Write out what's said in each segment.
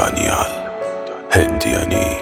دانیال هندیانی.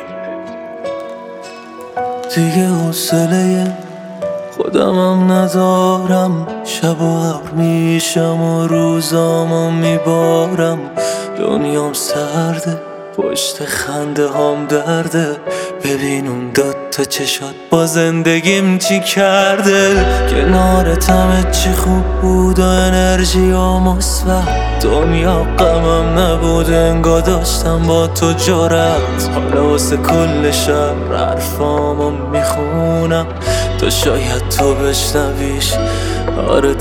دیگه حوصله خودمم ندارم، شب و ابر میشم و روزامو میبارم. دنیام سرده، پشت خنده هام درده. ببین اون دوتا چشات با زندگیم چی کرده. کنارت همه چی خوب بود و انرژی و مثبت. دنیا غمم نبود، انگار داشتم با تو جرأت. حالا واسه کل شب حرفامو میخونم، تو شاید تو بشنویش، آره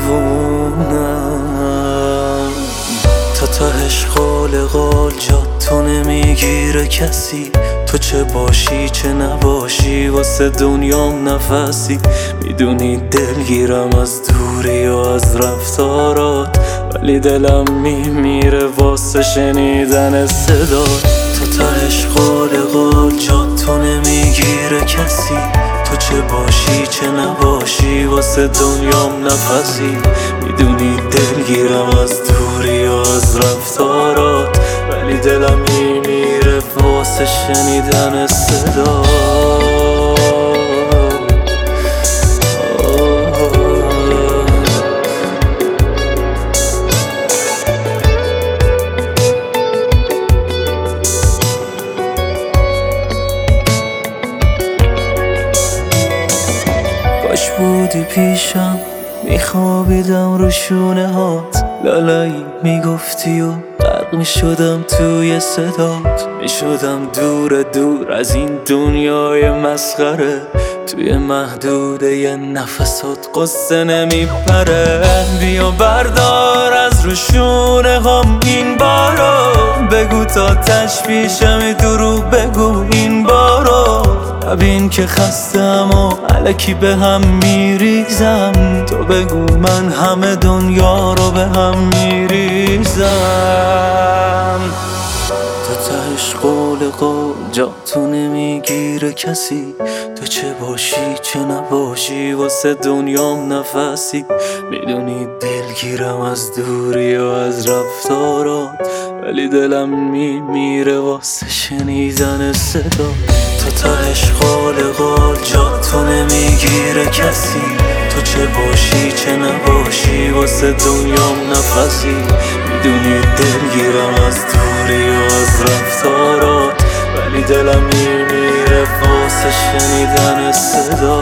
دیوونم. تا تهش قال جا تو نمیگیره کسی. تو چه باشی چه نباشی واسه دنیام نفسی. میدونی دلگیرم از دوری و از رفتارات، ولی دلم میمیره واسه شنیدن صدات. تا تهش قال جا تو نمیگیره کسی. تو چه باشی چه نباشی واسه دنیام نفسی. میدونی دلگیرم از دوری و از رفتارات، ولی دلم میمیره واسه شنیدن صدا. کاش بودی پیشم، میخوابیدم رو شونه هات. لالایی میگفتی و غرق میشدم توی صدات. میشدم دور دور از این دنیای مسخره. توی محدوده یه نفسات قصه نمیپره. بیا بردار از رو شونه هم این بارو. بگو تا تشویشم دروغ بگو این بارو. ببین که خستم و الکی به هم میریزم. تو بگو من همه دنیا رو به هم میریزم. تو تهش قول جا تو نمیگیره کسی. تو چه باشی چه نباشی واسه دنیام نفسی. میدونی دلگیرم از دوری و از رفتارات، ولی دلم میمیره واسه شنیدن صدا. تو تهش قال جا تو نمیگیره کسی. تو چه باشی چه نباشی واسه دنیام نفسی. میدونی دلگیرم از دوری و از رفتارات، ولی دلم میمیره واسه شنیدن صدا.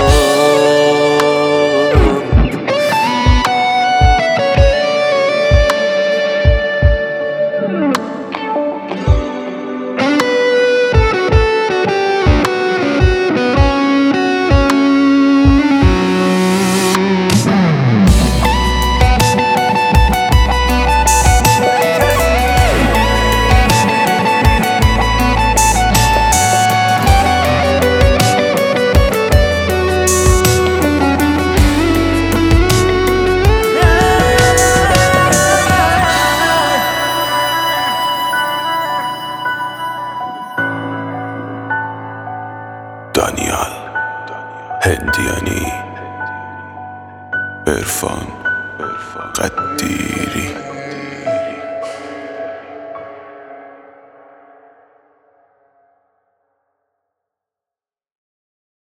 دانیال هندیانی. عرفان قدیری.